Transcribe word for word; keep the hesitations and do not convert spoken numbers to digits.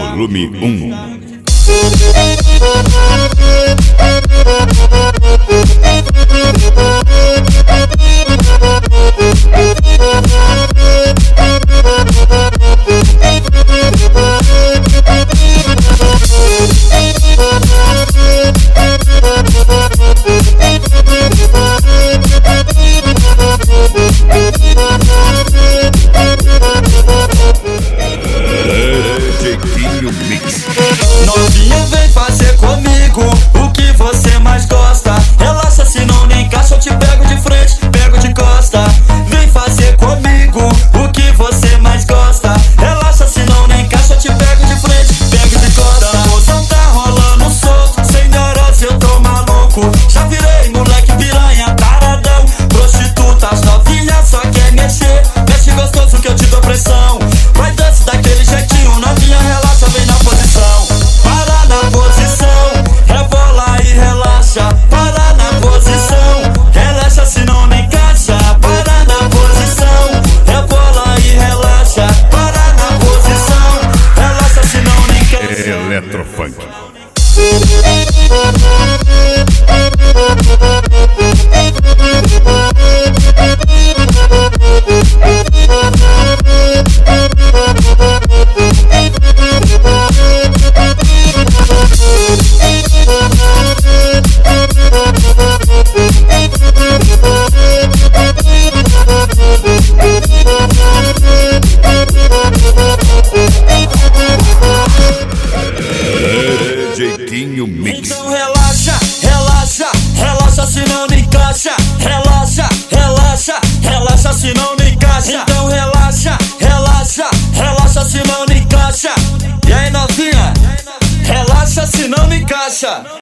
Volume um. Novinha, vem fazer comigo o que você mais gosta. Relaxa, senão nem encaixa, eu te pego de frente, pego de costa. Vem fazer comigo o que você mais gosta. Relaxa, senão nem encaixa, eu te pego de frente, pego de costa. A moção tá rolando solto, sem neurose eu tô maluco. Já virei moleque piranha, taradão, prostituta. As novinhas só quer mexer, mexe gostoso que eu te dou pressão. Vai dança daquele jeitinho, novinha, relaxa, vem na posição. Para na posição, rebola e relaxa. Para na posição, relaxa, senão nem encaixa. Para na posição, rebola e relaxa. Para na posição, relaxa, senão nem encaixa. Eletrofunk. Jeitinho Mix. Então relaxa, relaxa, relaxa, senão não encaixa. Relaxa, relaxa, relaxa, senão não encaixa. Então relaxa, relaxa, relaxa, senão não encaixa. E aí, novinha, relaxa, senão não encaixa.